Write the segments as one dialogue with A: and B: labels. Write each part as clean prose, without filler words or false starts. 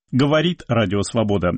A: Говорит Радио Свобода.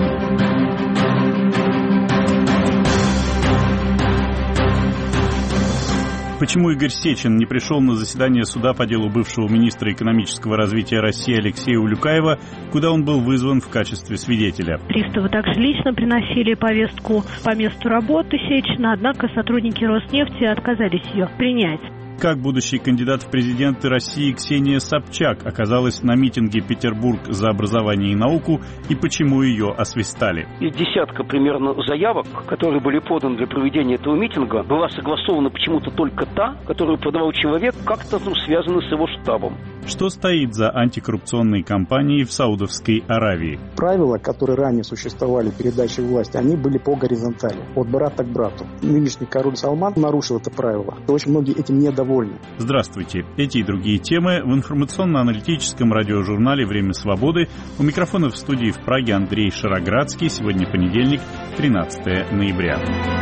A: Почему Игорь Сечин не пришел на заседание суда по делу бывшего министра экономического развития России Алексея Улюкаева, куда он был вызван в качестве свидетеля?
B: Приставы также лично приносили повестку по месту работы Сечина, однако сотрудники Роснефти отказались ее принять.
A: Как будущий кандидат в президенты России Ксения Собчак оказалась на митинге «Петербург за образование и науку» и почему ее освистали?
C: Из десятка примерно заявок, которые были поданы для проведения этого митинга, была согласована почему-то только та, которую подавал человек, как-то связанный с его штабом.
A: Что стоит за антикоррупционной кампанией в Саудовской Аравии?
D: Правила, которые ранее существовали в передаче власти, они были по горизонтали, от брата к брату. Нынешний король Салман нарушил это правило. Очень многие этим недовольны.
A: Здравствуйте. Эти и другие темы в информационно-аналитическом радиожурнале «Время свободы». У микрофона в студии в Праге Андрей Шароградский. Сегодня понедельник, 13 ноября.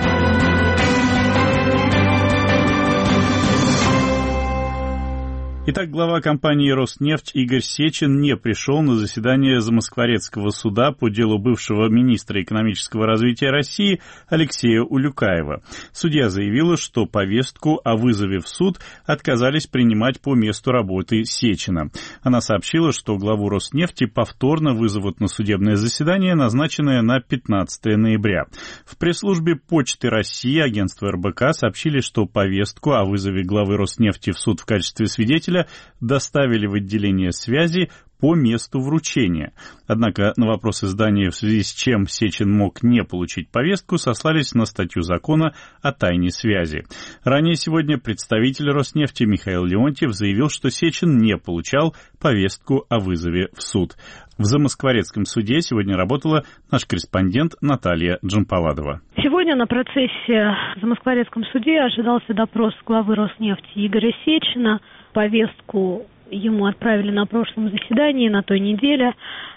A: Итак, глава компании «Роснефть» Игорь Сечин не пришел на заседание Замоскворецкого суда по делу бывшего министра экономического развития России Алексея Улюкаева. Судья заявила, что повестку о вызове в суд отказались принимать по месту работы Сечина. Она сообщила, что главу «Роснефти» повторно вызовут на судебное заседание, назначенное на 15 ноября. В пресс-службе Почты России агентства РБК сообщили, что повестку о вызове главы «Роснефти» в суд в качестве свидетеля доставили в отделение связи по месту вручения. Однако на вопрос издания, в связи с чем Сечин мог не получить повестку, сослались на статью закона о тайне связи. Ранее сегодня представитель Роснефти Михаил Леонтьев заявил, что Сечин не получал повестку о вызове в суд. В Замоскворецком суде сегодня работала наш корреспондент Наталья Джампаладова.
B: Сегодня на процессе в Замоскворецком суде ожидался допрос главы Роснефти Игоря Сечина. Повестку ему отправили на прошлом заседании, на той неделе.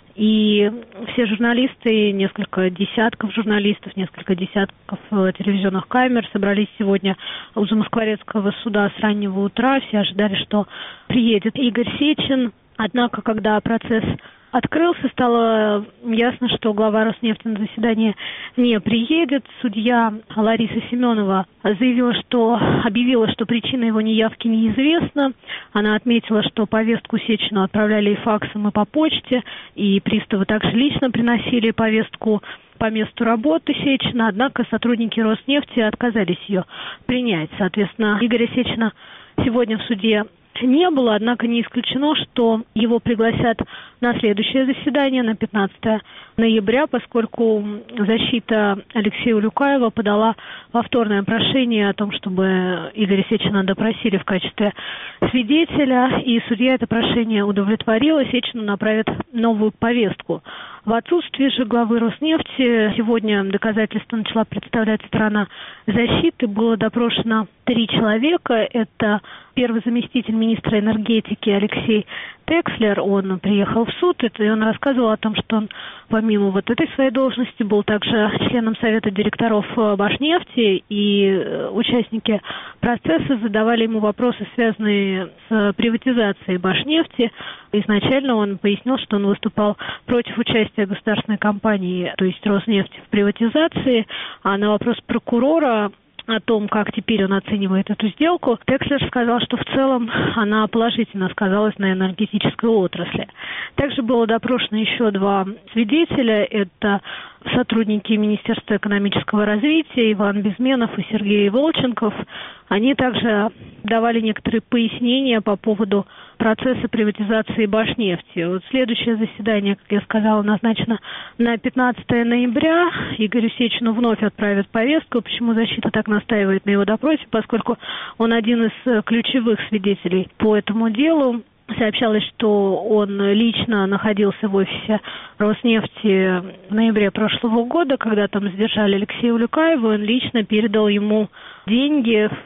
B: И все журналисты, несколько десятков журналистов, несколько десятков телевизионных камер собрались сегодня у Замоскворецкого суда с раннего утра. Все ожидали, что приедет Игорь Сечин. Однако, когда процесс открылся, стало ясно, что глава Роснефти на заседание не приедет. Судья Лариса Семенова объявила, что причина его неявки неизвестна. Она отметила, что повестку Сечину отправляли и факсом, и по почте, и приставы также лично приносили повестку по месту работы Сечина, однако сотрудники Роснефти отказались ее принять. Соответственно, Игоря Сечина сегодня в суде не было, однако не исключено, что его пригласят на следующее заседание, на 15 ноября, поскольку защита Алексея Улюкаева подала повторное прошение о том, чтобы Игоря Сечина допросили в качестве свидетеля, и судья это прошение удовлетворила, Сечину направят новую повестку. В отсутствие же главы Роснефти сегодня доказательства начала представлять сторона защиты. Было допрошено 3 человека. Это первый заместитель министра энергетики Алексей Текслер. Он приехал в суд, и он рассказывал о том, что он помимо этой своей должности был также членом совета директоров Башнефти, и участники процесса задавали ему вопросы, связанные с приватизацией Башнефти. Изначально он пояснил, что он выступал против участия государственной компании, то есть Роснефти, в приватизации, а на вопрос прокурора о том, как теперь он оценивает эту сделку, Текслер сказал, что в целом она положительно сказалась на энергетической отрасли. Также было допрошено еще 2 свидетеля. Это сотрудники Министерства экономического развития Иван Безменов и Сергей Волченков. Они также давали некоторые пояснения по поводу процесса приватизации Башнефти. Следующее заседание, как я сказала, назначено на 15 ноября. Игорю Сечину вновь отправят повестку. Почему защита так настаивает на его допросе? Поскольку он один из ключевых свидетелей по этому делу. Сообщалось, что он лично находился в офисе Роснефти в ноябре прошлого года, когда там задержали Алексея Улюкаева. Он лично передал ему деньги в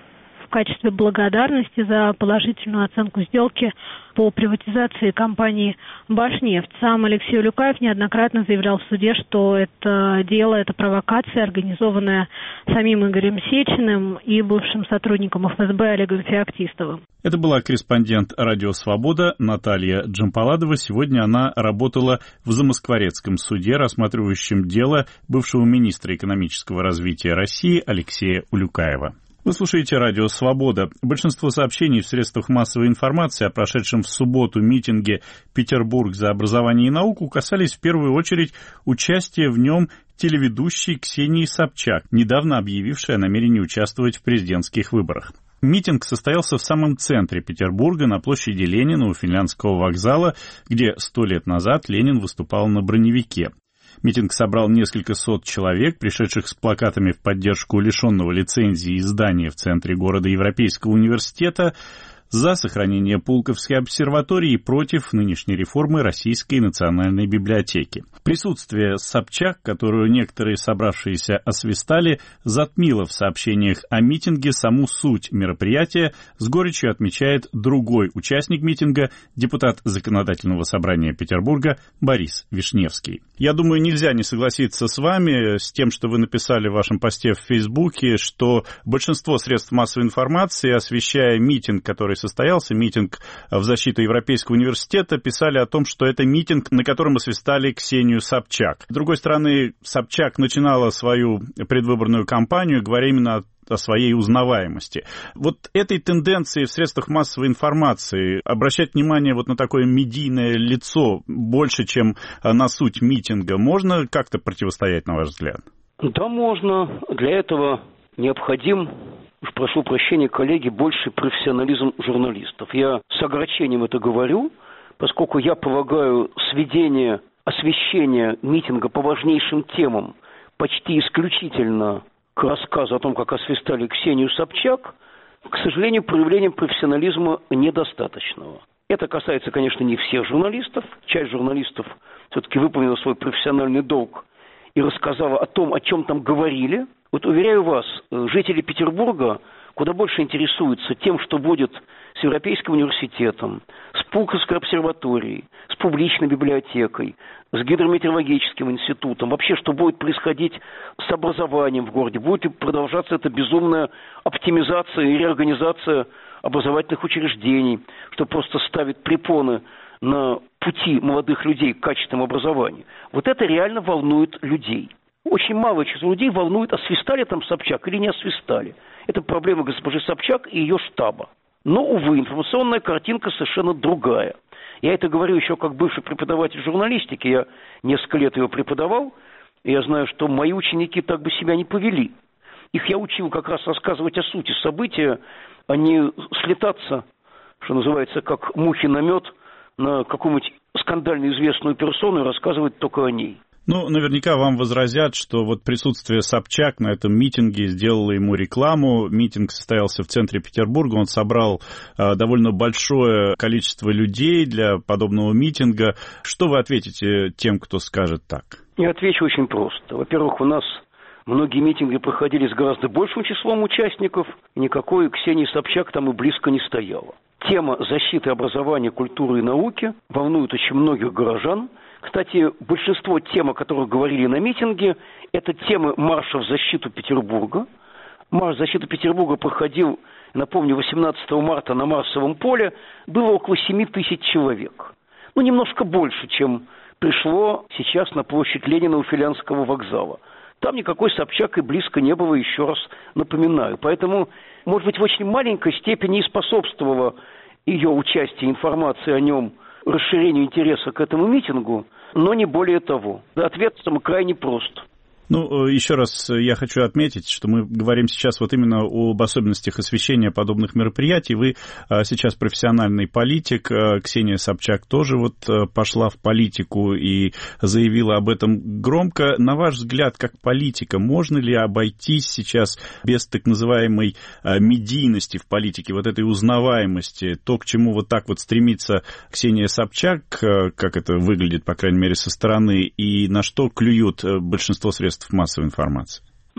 B: качестве благодарности за положительную оценку сделки по приватизации компании «Башнефть». Сам Алексей Улюкаев неоднократно заявлял в суде, что это дело, это провокация, организованная самим Игорем Сечиным и бывшим сотрудником ФСБ Олегом Феоктистовым.
A: Это была корреспондент «Радио Свобода» Наталья Джампаладова. Сегодня она работала в Замоскворецком суде, рассматривающем дело бывшего министра экономического развития России Алексея Улюкаева. Вы слушаете «Радио Свобода». Большинство сообщений в средствах массовой информации о прошедшем в субботу митинге «Петербург за образование и науку» касались в первую очередь участия в нем телеведущей Ксении Собчак, недавно объявившей о намерении участвовать в президентских выборах. Митинг состоялся в самом центре Петербурга, на площади Ленина у Финляндского вокзала, где 100 лет назад Ленин выступал на броневике. Митинг собрал несколько сот человек, пришедших с плакатами в поддержку лишенного лицензии издания в центре города Европейского университета, за сохранение Пулковской обсерватории и против нынешней реформы Российской национальной библиотеки. Присутствие Собчак, которую некоторые собравшиеся освистали, затмило в сообщениях о митинге саму суть мероприятия, с горечью отмечает другой участник митинга, депутат Законодательного собрания Петербурга Борис Вишневский. Я думаю, нельзя не согласиться с вами, с тем, что вы написали в вашем посте в Фейсбуке, что большинство средств массовой информации, освещая митинг, который состоялся, митинг в защиту Европейского университета, писали о том, что это митинг, на котором освистали Ксению Собчак. С другой стороны, Собчак начинала свою предвыборную кампанию, говоря именно о своей узнаваемости. Вот этой тенденции в средствах массовой информации обращать внимание вот на такое медийное лицо больше, чем на суть митинга, можно как-то противостоять, на ваш взгляд?
C: Да, можно. Для этого необходим, уж прошу прощения, коллеги, больший профессионализм журналистов. Я с огорчением это говорю, поскольку я полагаю сведение, освещение митинга по важнейшим темам почти исключительно к рассказу о том, как освистали Ксению Собчак, к сожалению, проявлением профессионализма недостаточного. Это касается, конечно, не всех журналистов. Часть журналистов все-таки выполнила свой профессиональный долг и рассказала о том, о чем там говорили. Вот уверяю вас, жители Петербурга куда больше интересуются тем, что будет с Европейским университетом, с Пулковской обсерваторией, с публичной библиотекой, с гидрометеорологическим институтом, вообще, что будет происходить с образованием в городе, будет ли продолжаться эта безумная оптимизация и реорганизация образовательных учреждений, что просто ставит препоны на пути молодых людей к качественному образованию. Вот это реально волнует людей. Очень малое число людей волнует, освистали там Собчак или не освистали. Это проблема госпожи Собчак и ее штаба. Но, увы, информационная картинка совершенно другая. Я это говорю еще как бывший преподаватель журналистики. Я несколько лет его преподавал, и я знаю, что мои ученики так бы себя не повели. Их я учил как раз рассказывать о сути события, а не слетаться, что называется, как мухи на мед, на какую-нибудь скандально известную персону и рассказывать только о ней.
A: Ну, наверняка вам возразят, что вот присутствие Собчак на этом митинге сделало ему рекламу. Митинг состоялся в центре Петербурга, он собрал довольно большое количество людей для подобного митинга. Что вы ответите тем, кто скажет так?
C: Я отвечу очень просто. Во-первых, у нас многие митинги проходили с гораздо большим числом участников, и никакой Ксении Собчак там и близко не стояло. Тема защиты образования, культуры и науки волнует очень многих горожан. Кстати, большинство тем, о которых говорили на митинге, это темы марша в защиту Петербурга. Марш в защиту Петербурга проходил, напомню, 18 марта на Марсовом поле. Было около 7 тысяч человек. Ну, немножко больше, чем пришло сейчас на площадь Ленина у Финляндского вокзала. Там никакой Собчак и близко не было, еще раз напоминаю. Поэтому, может быть, в очень маленькой степени и способствовало ее участие, информации о нем, расширению интереса к этому митингу, но не более того. Ответ крайне прост.
A: Ну, еще раз я хочу отметить, что мы говорим сейчас вот именно об особенностях освещения подобных мероприятий. Вы сейчас профессиональный политик, Ксения Собчак тоже вот пошла в политику и заявила об этом громко. На ваш взгляд, как политика, можно ли обойтись сейчас без так называемой медийности в политике, вот этой узнаваемости, то, к чему вот так вот стремится Ксения Собчак, как это выглядит, по крайней мере, со стороны, и на что клюют большинство средств массовой информации?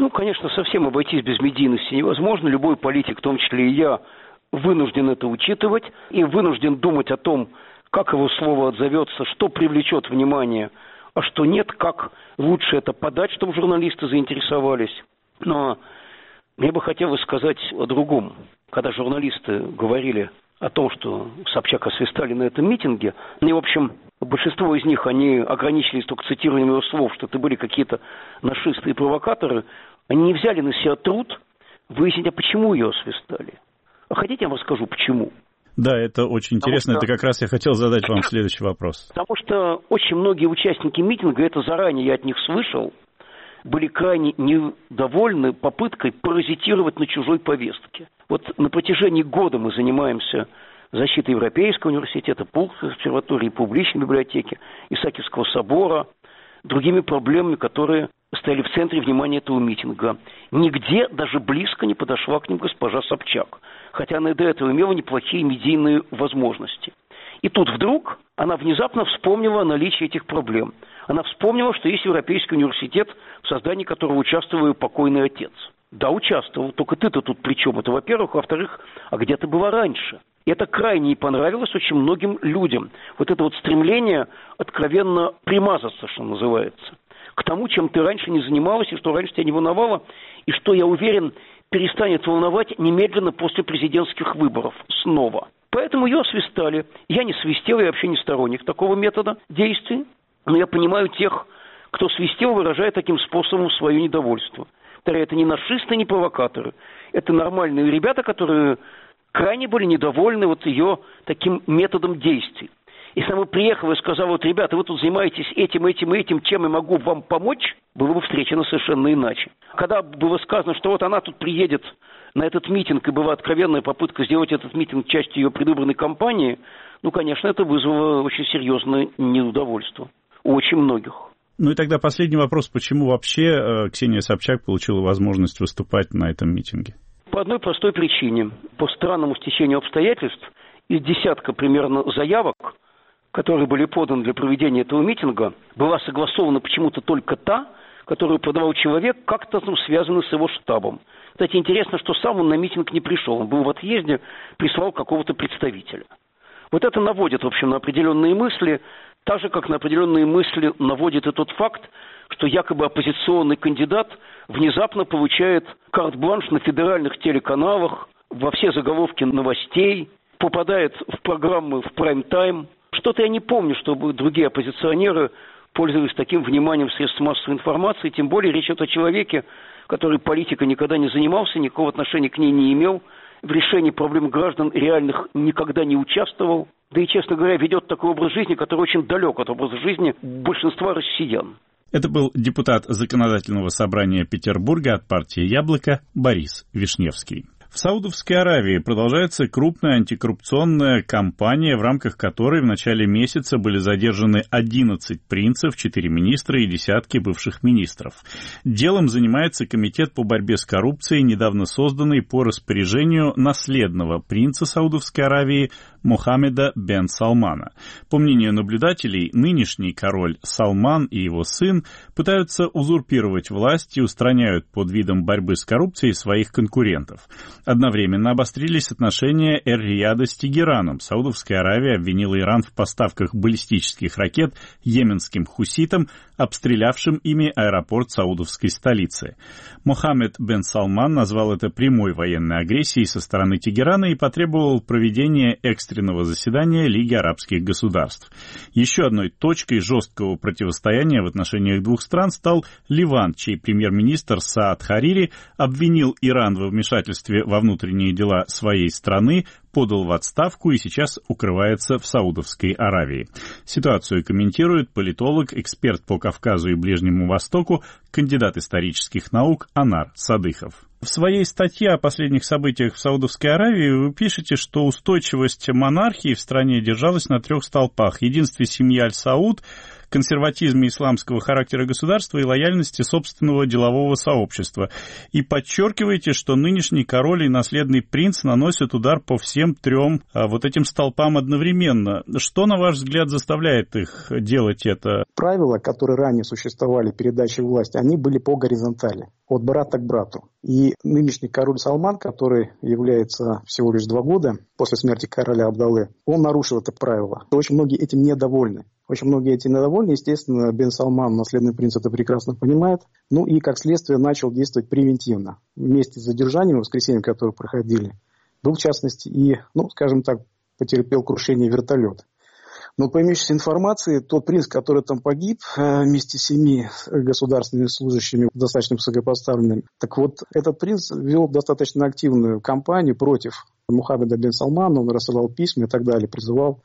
C: Конечно, совсем обойтись без медийности невозможно. Любой политик, в том числе и я, вынужден это учитывать и вынужден думать о том, как его слово отзовется, что привлечет внимание, а что нет, как лучше это подать, чтобы журналисты заинтересовались. Но мне бы хотелось сказать о другом. Когда журналисты говорили о том, что Собчак освистали на этом митинге, и, в общем, большинство из них, они ограничились только цитированием его слов, что это были какие-то нашисты и провокаторы, они не взяли на себя труд выяснить, а почему ее освистали. А хотите, я вам расскажу, почему?
A: Да, это очень интересно. Это как раз я хотел задать вам следующий вопрос.
C: Потому что очень многие участники митинга, это заранее я от них слышал, были крайне недовольны попыткой паразитировать на чужой повестке. Вот на протяжении года мы занимаемся защитой Европейского университета, Пулковской обсерватории, публичной библиотеки, Исаакиевского собора, другими проблемами, которые стояли в центре внимания этого митинга. Нигде даже близко не подошла к ним госпожа Собчак, хотя она и до этого имела неплохие медийные возможности. И тут вдруг она внезапно вспомнила о наличии этих проблем. Она вспомнила, что есть Европейский университет, в создании которого участвовал ее покойный отец. Да, участвовал, только ты-то тут при чем? Это, во-первых. Во-вторых, а где ты была раньше? И это крайне не понравилось очень многим людям. Вот это вот стремление откровенно примазаться, что называется, к тому, чем ты раньше не занималась, и что раньше тебя не волновало, и что, я уверен, перестанет волновать немедленно после президентских выборов снова. Поэтому ее освистали. Я не свистел, я вообще не сторонник такого метода действий. Но я понимаю тех, кто свистел, выражая таким способом свое недовольство. Это не нашисты, не провокаторы. Это нормальные ребята, которые крайне были недовольны вот ее таким методом действий. Если она бы приехала и сказала, вот, ребята, вы тут занимаетесь этим, чем я могу вам помочь, было бы встречено совершенно иначе. Когда было сказано, что вот она тут приедет на этот митинг, и была откровенная попытка сделать этот митинг частью ее предвыборной кампании, конечно, это вызвало очень серьезное неудовольствие у очень многих.
A: И тогда последний вопрос. Почему вообще Ксения Собчак получила возможность выступать на этом митинге?
C: По одной простой причине. По странному стечению обстоятельств из десятка примерно заявок, которые были поданы для проведения этого митинга, была согласована почему-то только та, которую подавал человек, как-то связанный с его штабом. Кстати, интересно, что сам он на митинг не пришел. Он был в отъезде, прислал какого-то представителя. Вот это наводит, в общем, на определенные мысли, так же, как на определенные мысли наводит и тот факт, что якобы оппозиционный кандидат внезапно получает карт-бланш на федеральных телеканалах, во все заголовки новостей, попадает в программы в прайм-тайм. Что-то я не помню, чтобы другие оппозиционеры пользовались таким вниманием средств массовой информации, тем более речь идет о человеке, который политикой никогда не занимался, никакого отношения к ней не имел, в решении проблем граждан реальных никогда не участвовал, да и, честно говоря, ведет такой образ жизни, который очень далек от образа жизни большинства россиян.
A: Это был депутат Законодательного собрания Петербурга от партии «Яблоко» Борис Вишневский. В Саудовской Аравии продолжается крупная антикоррупционная кампания, в рамках которой в начале месяца были задержаны 11 принцев, 4 министра и десятки бывших министров. Делом занимается Комитет по борьбе с коррупцией, недавно созданный по распоряжению наследного принца Саудовской Аравии Мохаммеда бен Салмана. По мнению наблюдателей, нынешний король Салман и его сын пытаются узурпировать власть и устраняют под видом борьбы с коррупцией своих конкурентов. Одновременно обострились отношения Эр-Рияда с Тегераном. Саудовская Аравия обвинила Иран в поставках баллистических ракет йеменским хуситам, обстрелявшим ими аэропорт саудовской столицы. Мохаммед бен Салман назвал это прямой военной агрессией со стороны Тегерана и потребовал проведения экстренного заседания Лиги арабских государств. Еще одной точкой жесткого противостояния в отношениях двух стран стал Ливан, чей премьер-министр Саад Харири обвинил Иран во вмешательстве во внутренние дела своей страны, подал в отставку и сейчас укрывается в Саудовской Аравии. Ситуацию комментирует политолог, эксперт по Кавказу и Ближнему Востоку, кандидат исторических наук Анар Садыхов. В своей статье о последних событиях в Саудовской Аравии вы пишете, что устойчивость монархии в стране держалась на 3 столпах. Единстве семьи Аль-Сауд, консерватизме исламского характера государства и лояльности собственного делового сообщества. И подчеркиваете, что нынешний король и наследный принц наносят удар по всем трем вот этим столпам одновременно. Что, на ваш взгляд, заставляет их делать это?
D: Правила, которые ранее существовали передачи власти, они были по горизонтали, от брата к брату. И нынешний король Салман, который является всего лишь 2 года после смерти короля Абдаллы, он нарушил это правило. Очень многие этим недовольны. Очень многие этим недовольны. Естественно, бен Салман, наследный принц, это прекрасно понимает. Ну и, как следствие, начал действовать превентивно. Вместе с задержанием, воскресеньем, которые проходили, был, в частности, и, скажем так, потерпел крушение вертолет. Но по имеющейся информации, тот принц, который там погиб вместе с 7 государственными служащими, достаточно высокопоставленными, так вот, этот принц вел достаточно активную кампанию против Мухаммеда бен Салмана, он рассылал письма и так далее, призывал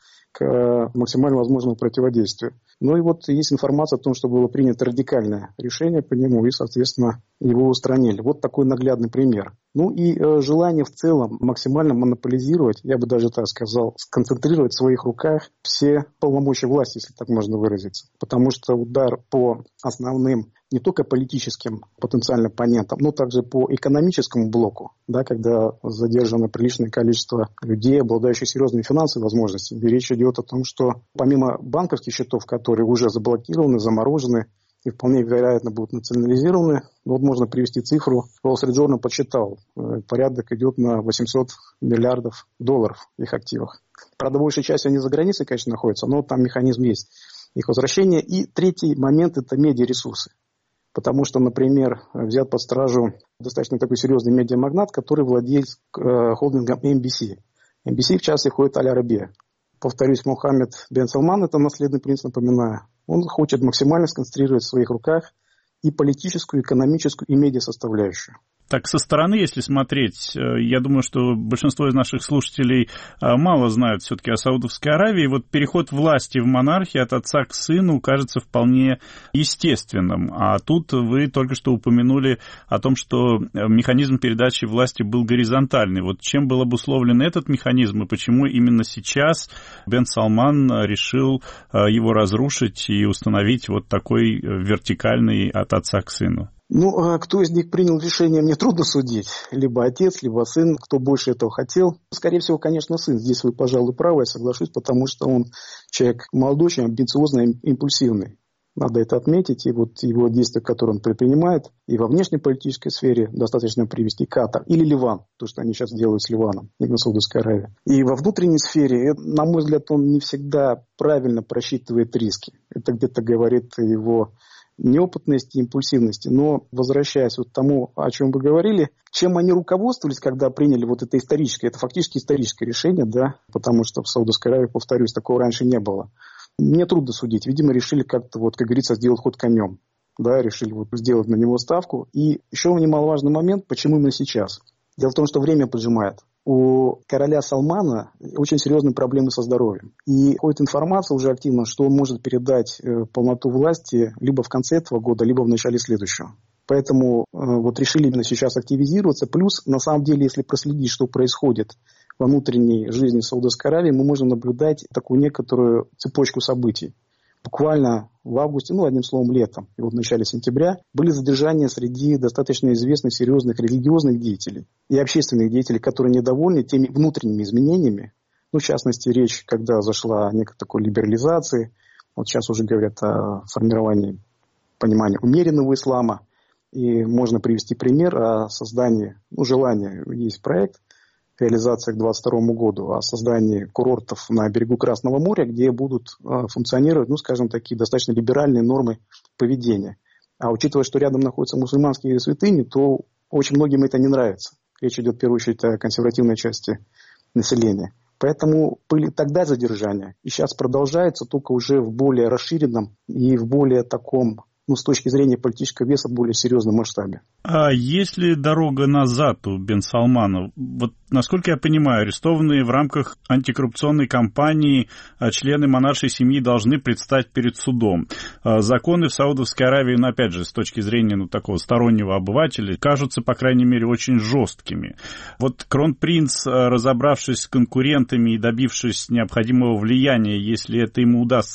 D: к максимально возможному противодействию. Ну и вот есть информация о том, что было принято радикальное решение по нему, и, соответственно, его устранили. Вот такой наглядный пример. Ну и желание в целом максимально монополизировать, я бы даже так сказал, сконцентрировать в своих руках все полномочия власти, если так можно выразиться. Потому что удар по основным не только политическим потенциальным оппонентам, но также по экономическому блоку, да, когда задержано приличное количество людей, обладающих серьезными финансовыми возможностями. И речь идет о том, что помимо банковских счетов, которые уже заблокированы, заморожены и вполне вероятно будут национализированы, вот можно привести цифру. Wall Street Journal подсчитал, порядок идет на $800 миллиардов в их активах. Правда, большая часть они за границей, конечно, находятся, но там механизм есть их возвращения. И третий момент – это медиаресурсы. Потому что, например, взят под стражу достаточно такой серьезный медиамагнат, который владеет холдингом NBC. NBC, в частности, входит Аль-Арабия. Повторюсь, Мухаммед бен Салман, это наследный принц, напоминаю, он хочет максимально сконцентрировать в своих руках и политическую, экономическую, и медиа-составляющую.
A: Так, со стороны, если смотреть, я думаю, что большинство из наших слушателей мало знают все-таки о Саудовской Аравии. Вот переход власти в монархии от отца к сыну кажется вполне естественным. А тут вы только что упомянули о том, что механизм передачи власти был горизонтальный. Вот чем был обусловлен этот механизм и почему именно сейчас бен Салман решил его разрушить и установить вот такой вертикальный от отца к сыну?
D: Кто из них принял решение, мне трудно судить. Либо отец, либо сын, кто больше этого хотел. Скорее всего, конечно, сын. Здесь вы, пожалуй, правы, я соглашусь, потому что он человек молодой, очень амбициозный, импульсивный. Надо это отметить. И вот его действия, которые он предпринимает, и во внешнеполитической сфере достаточно привести Катар или Ливан, то, что они сейчас делают с Ливаном, именно Саудовская Аравия. И во внутренней сфере, на мой взгляд, он не всегда правильно просчитывает риски. Это где-то говорит его неопытности, импульсивности. Но, возвращаясь вот к тому, о чем вы говорили, чем они руководствовались, когда приняли вот это историческое, это фактически историческое решение, да, потому что в Саудовской Аравии, повторюсь, такого раньше не было. Мне трудно судить. Видимо, решили как-то, вот, как говорится, сделать ход конем. Да, решили вот сделать на него ставку. И еще немаловажный момент, почему именно сейчас. Дело в том, что время поджимает. У короля Салмана очень серьезные проблемы со здоровьем. И ходит информация уже активно, что он может передать полноту власти либо в конце этого года, либо в начале следующего. Поэтому вот решили именно сейчас активизироваться. Плюс, на самом деле, если проследить, что происходит во внутренней жизни Саудовской Аравии, мы можем наблюдать такую некоторую цепочку событий. Буквально в августе, одним словом, летом, и вот в начале сентября, были задержания среди достаточно известных, серьезных религиозных деятелей и общественных деятелей, которые недовольны теми внутренними изменениями. В частности, речь, когда зашла некая такой либерализации, вот сейчас уже говорят о формировании понимания умеренного ислама, и можно привести пример о создании, желание, есть проект, реализация к 2022 году, о создании курортов на берегу Красного моря, где будут функционировать, скажем, такие достаточно либеральные нормы поведения. А учитывая, что рядом находятся мусульманские святыни, то очень многим это не нравится. Речь идет в первую очередь о консервативной части населения. Поэтому были тогда задержания, и сейчас продолжается, только уже в более расширенном и в более таком, с точки зрения политического веса, более серьезном масштабе.
A: А есть ли дорога назад у бен Салмана? Вот, насколько я понимаю, арестованные в рамках антикоррупционной кампании члены монаршей семьи должны предстать перед судом. Законы в Саудовской Аравии, опять же, с точки зрения такого стороннего обывателя, кажутся, по крайней мере, очень жесткими. Вот кронпринц, разобравшись с конкурентами и добившись необходимого влияния, если это ему удастся,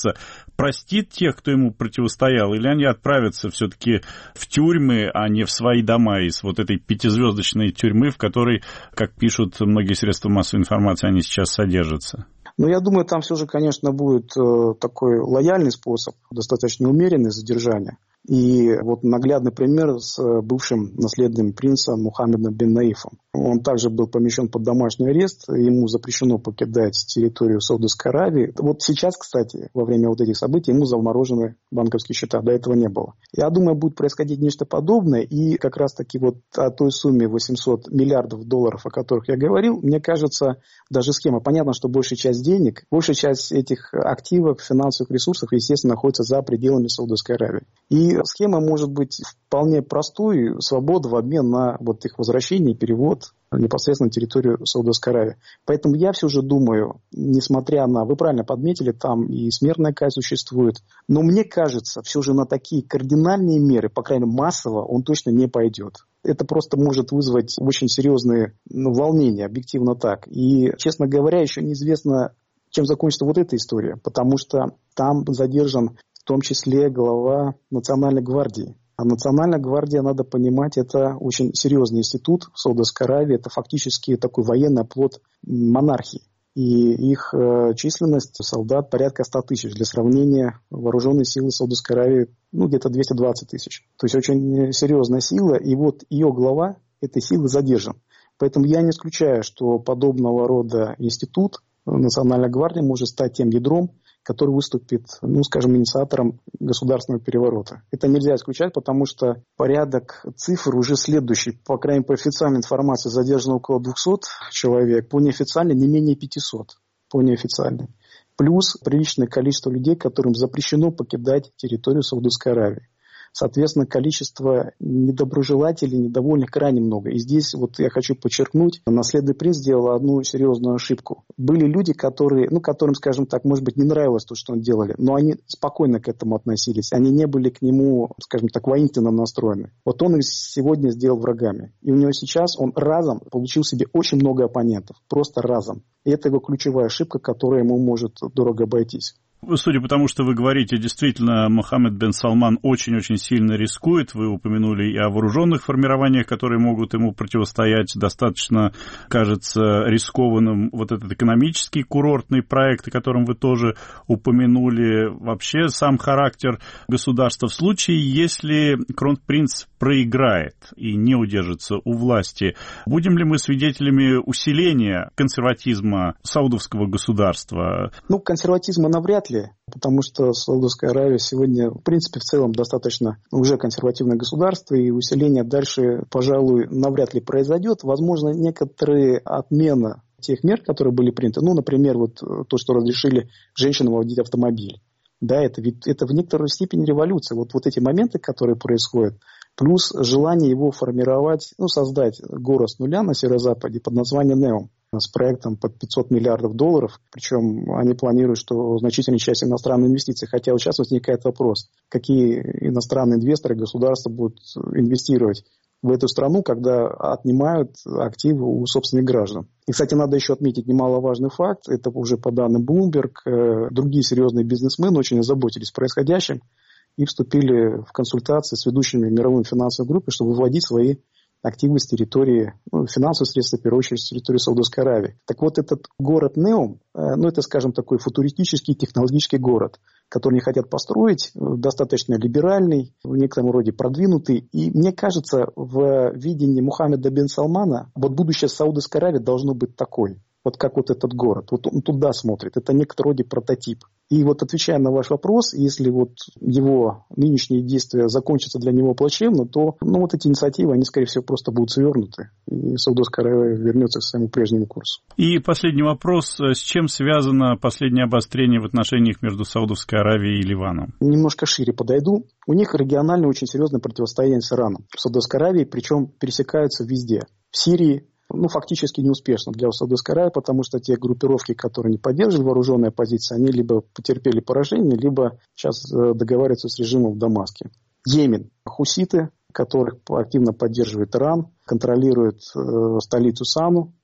A: простит тех, кто ему противостоял, или они отправятся все-таки в тюрьмы, а не в свои дома из вот этой 5-звездочной тюрьмы, в которой, как пишут многие средства массовой информации, они сейчас содержатся?
D: Ну, я думаю, там все же, конечно, будет такой лояльный способ, достаточно умеренное задержание. И вот наглядный пример с бывшим наследным принцем Мухаммедом бен Наифом. Он также был помещен под домашний арест, ему запрещено покидать территорию Саудовской Аравии. Вот сейчас, кстати, во время вот этих событий ему заморожены банковские счета, до этого не было. Я думаю, будет происходить нечто подобное, и как раз-таки вот о той сумме 800 миллиардов долларов, о которых я говорил, мне кажется, даже схема. Понятно, что большая часть денег, большая часть этих активов, финансовых ресурсов, естественно, находится за пределами Саудовской Аравии. И схема может быть вполне простой, свобода в обмен на вот их возвращение и перевод непосредственно на территорию Саудовской Аравии. Поэтому я все же думаю, несмотря на, вы правильно подметили, там и смертная казнь существует, но мне кажется, все же на такие кардинальные меры, по крайней мере массово, он точно не пойдет. Это просто может вызвать очень серьезные волнения, объективно так. И, честно говоря, еще неизвестно, чем закончится вот эта история, потому что там задержан в том числе глава Национальной гвардии. А Национальная гвардия, надо понимать, это очень серьезный институт в Саудовской Аравии. Это фактически такой военный оплот монархии. И их численность солдат порядка 100 тысяч. Для сравнения, вооруженные силы Саудовской Аравии где-то 220 тысяч. То есть очень серьезная сила. И вот ее глава этой силы задержан. Поэтому я не исключаю, что подобного рода институт Национальная гвардия может стать тем ядром, который выступит, инициатором государственного переворота. Это нельзя исключать, потому что порядок цифр уже следующий. По крайней мере, по официальной информации задержано около 200 человек, по неофициальной не менее 500. По неофициальной. Плюс приличное количество людей, которым запрещено покидать территорию Саудовской Аравии. Соответственно, количество недоброжелателей, недовольных крайне много. И здесь вот я хочу подчеркнуть, наследный принц сделал одну серьезную ошибку. Были люди, которым, скажем так, может быть, не нравилось то, что он делали, но они спокойно к этому относились. Они не были к нему, скажем так, воинственно настроены. Вот он их сегодня сделал врагами. И у него сейчас он разом получил себе очень много оппонентов. Просто разом. И это его ключевая ошибка, которая ему может дорого обойтись.
A: Судя по тому, что вы говорите, действительно, Мохаммед бен Салман очень-очень сильно рискует. Вы упомянули и о вооруженных формированиях, которые могут ему противостоять. Достаточно, кажется, рискованным вот этот экономический курортный проект, о котором вы тоже упомянули. Вообще сам характер государства в случае, если кронпринц проиграет и не удержится у власти, будем ли мы свидетелями усиления консерватизма саудовского государства?
D: Консерватизма навряд ли, потому что Саудовская Аравия сегодня, в принципе, в целом достаточно уже консервативное государство, и усиление дальше, пожалуй, навряд ли произойдет. Возможно, некоторые отмена тех мер, которые были приняты, например, вот то, что разрешили женщинам водить автомобиль. Да, это в некоторой степени революция. Вот эти моменты, которые происходят, плюс желание его формировать, создать город с нуля на северо-западе под названием Неом с проектом под 500 миллиардов долларов. Причем они планируют, что значительная часть иностранных инвестиций. Хотя вот сейчас возникает вопрос, какие иностранные инвесторы, государства будут инвестировать в эту страну, когда отнимают активы у собственных граждан. И, кстати, надо еще отметить немаловажный факт. Это уже по данным Bloomberg. Другие серьезные бизнесмены очень озаботились происходящим и вступили в консультации с ведущими мировыми финансовыми группами, чтобы выводить свои активы с территории, финансовые средства, в первую очередь, с территории Саудовской Аравии. Так вот, этот город Неом, это, скажем, такой футуристический технологический город, который они хотят построить, достаточно либеральный, в некотором роде продвинутый. И мне кажется, в видении Мухаммеда бен Салмана, будущее Саудовской Аравии должно быть такой. Вот как вот этот город. Вот он туда смотрит. Это некоторый роде прототип. И вот отвечая на ваш вопрос, если вот его нынешние действия закончатся для него плачевно, то вот эти инициативы, они, скорее всего, просто будут свернуты. И Саудовская Аравия вернется к своему прежнему курсу.
A: И последний вопрос. С чем связано последнее обострение в отношениях между Саудовской Аравией и Ливаном?
D: Немножко шире подойду. У них регионально очень серьезное противостояние с Ираном. В Саудовской Аравии, причем пересекаются везде. В Сирии, фактически неуспешно для Саудовской Аравии, потому что те группировки, которые не поддерживали вооруженные оппозиции, они либо потерпели поражение, либо сейчас договариваются с режимом в Дамаске. Йемен. Хуситы, которых активно поддерживает Иран, контролируют столицу Сану,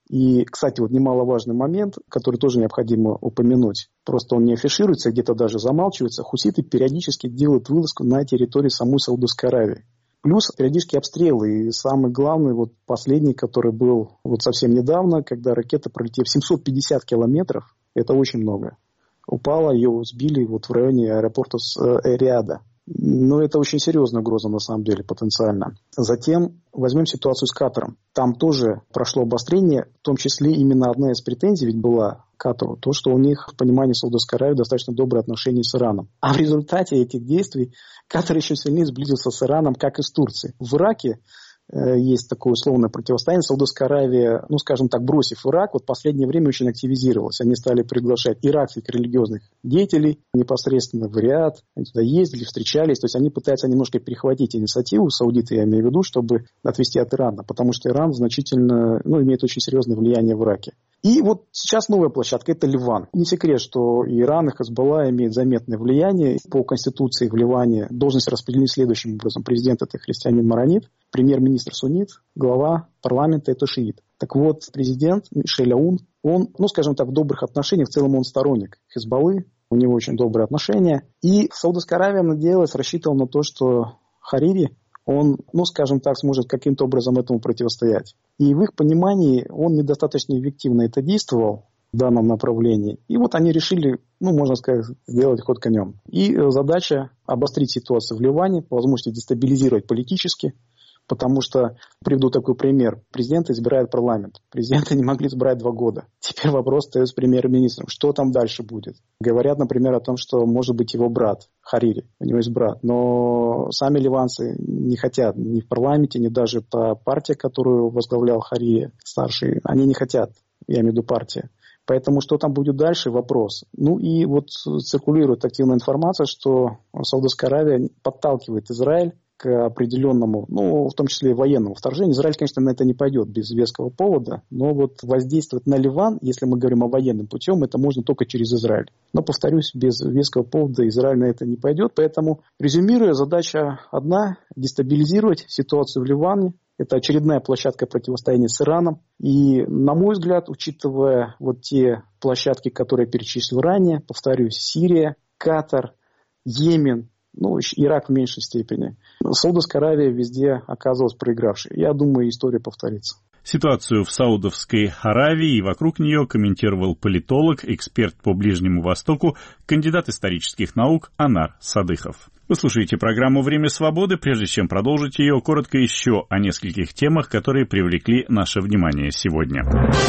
D: И, кстати, вот немаловажный момент, который тоже необходимо упомянуть. Просто он не афишируется, где-то даже замалчивается. Хуситы периодически делают вылазку на территории самой Саудовской Аравии. Плюс периодически обстрелы. И самый главный, вот последний, который был вот совсем недавно, когда ракета, пролетев 750 километров, это очень много, упала, ее сбили вот в районе аэропорта Риада. Но это очень серьезная угроза, на самом деле, потенциально. Затем возьмем ситуацию с Катаром. Там тоже прошло обострение, в том числе именно одна из претензий ведь была Катару, то, что у них, в понимании Саудовской Аравии, достаточно добрые отношения с Ираном. А в результате этих действий Катар еще сильнее сблизился с Ираном, как и с Турцией. В Ираке есть такое условное противостояние. Саудовская Аравия, ну, скажем так, бросив Ирак, вот в последнее время очень активизировалась. Они стали приглашать иракских религиозных деятелей непосредственно в Риад. Они туда ездили, встречались. То есть они пытаются немножко перехватить инициативу, саудиты, я имею в виду, чтобы отвести от Ирана. Потому что Иран значительно, имеет очень серьезное влияние в Ираке. И вот сейчас новая площадка – это Ливан. Не секрет, что и Иран, и Хезболла имеют заметное влияние. По Конституции в Ливане должность распределена следующим образом. Президент – это христианин-маронит, премьер-министр суннит, глава парламента – это шиит. Так вот, президент Мишель Аун, он, скажем так, в добрых отношениях, в целом он сторонник Хезболлы, у него очень добрые отношения. И Саудовская Аравия надеялась, рассчитывала на то, что Харири, он, скажем так, сможет каким-то образом этому противостоять. И в их понимании он недостаточно эффективно это действовал в данном направлении. И вот они решили, можно сказать, сделать ход конем. И задача обострить ситуацию в Ливане, по возможности дестабилизировать политически, потому что, приведу такой пример, президент избирает парламент. Президента не могли избрать 2 года. Теперь вопрос стоит с премьер-министром. Что там дальше будет? Говорят, например, о том, что может быть его брат Харири. У него есть брат. Но сами ливанцы не хотят ни в парламенте, ни даже та партия, которую возглавлял Харири, старший. Они не хотят, я имею в виду партия. Поэтому что там будет дальше, вопрос. И вот циркулирует активная информация, что Саудовская Аравия подталкивает Израиль к определенному, в том числе и военному вторжению. Израиль, конечно, на это не пойдет без веского повода, но вот воздействовать на Ливан, если мы говорим о военном путем, это можно только через Израиль. Но, повторюсь, без веского повода Израиль на это не пойдет. Поэтому, резюмируя, задача одна – дестабилизировать ситуацию в Ливане. Это очередная площадка противостояния с Ираном. И, на мой взгляд, учитывая вот те площадки, которые я перечислил ранее, повторюсь, Сирия, Катар, Йемен, Ирак в меньшей степени. Саудовская Аравия везде оказалась проигравшей. Я думаю, история повторится.
A: Ситуацию в Саудовской Аравии и вокруг нее комментировал политолог, эксперт по Ближнему Востоку, кандидат исторических наук Анар Садыхов. Вы слушаете программу «Время свободы». Прежде чем продолжить ее, коротко еще о нескольких темах, которые привлекли наше внимание сегодня.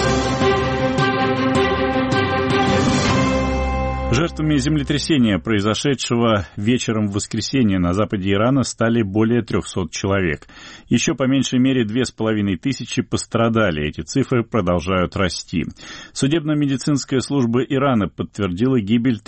A: Жертвами землетрясения, произошедшего вечером в воскресенье на западе Ирана, стали более 300 человек. Еще по меньшей мере 2500 пострадали. Эти цифры продолжают расти. Судебно-медицинская служба Ирана подтвердила гибель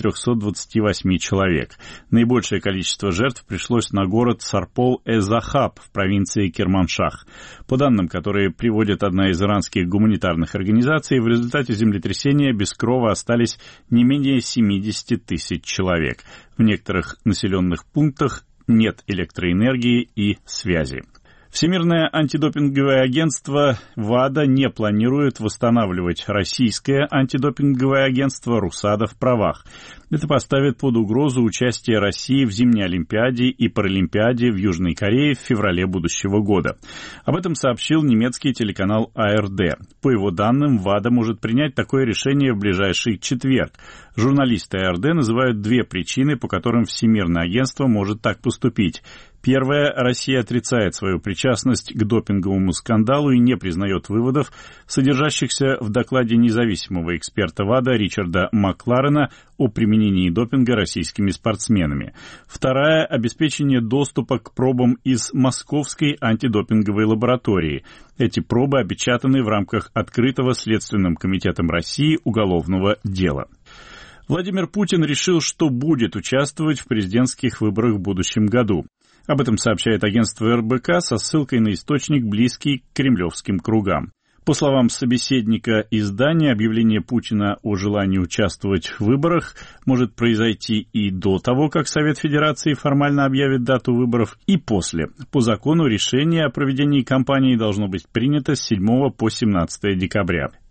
A: 328 человек. Наибольшее количество жертв пришлось на город Сарпол-э-Захаб в провинции Керманшах. По данным, которые приводит одна из иранских гуманитарных организаций, в результате землетрясения без крова остались не менее 70 тысяч человек. В некоторых населенных пунктах нет электроэнергии и связи. Всемирное антидопинговое агентство ВАДА не планирует восстанавливать российское антидопинговое агентство РУСАДА в правах. Это поставит под угрозу участие России в зимней Олимпиаде и Паралимпиаде в Южной Корее в феврале будущего года. Об этом сообщил немецкий телеканал АРД. По его данным, ВАДА может принять такое решение в ближайший четверг. Журналисты АРД называют 2 причины, по которым Всемирное агентство может так поступить. Первое. Россия отрицает свою причастность к допинговому скандалу и не признает выводов, содержащихся в докладе независимого эксперта ВАДА Ричарда Макларена о применении допинга российскими спортсменами. Вторая. Обеспечение доступа к пробам из Московской антидопинговой лаборатории. Эти пробы опечатаны в рамках открытого Следственным комитетом России уголовного дела. Владимир Путин решил, что будет участвовать в президентских выборах в будущем году. Об этом сообщает агентство РБК со ссылкой на источник, близкий к кремлевским кругам. По словам собеседника издания, объявление Путина о желании участвовать в выборах может произойти и до того, как Совет Федерации формально объявит дату выборов, и после. По закону решение о проведении кампании должно быть принято с 7 по 17 декабря.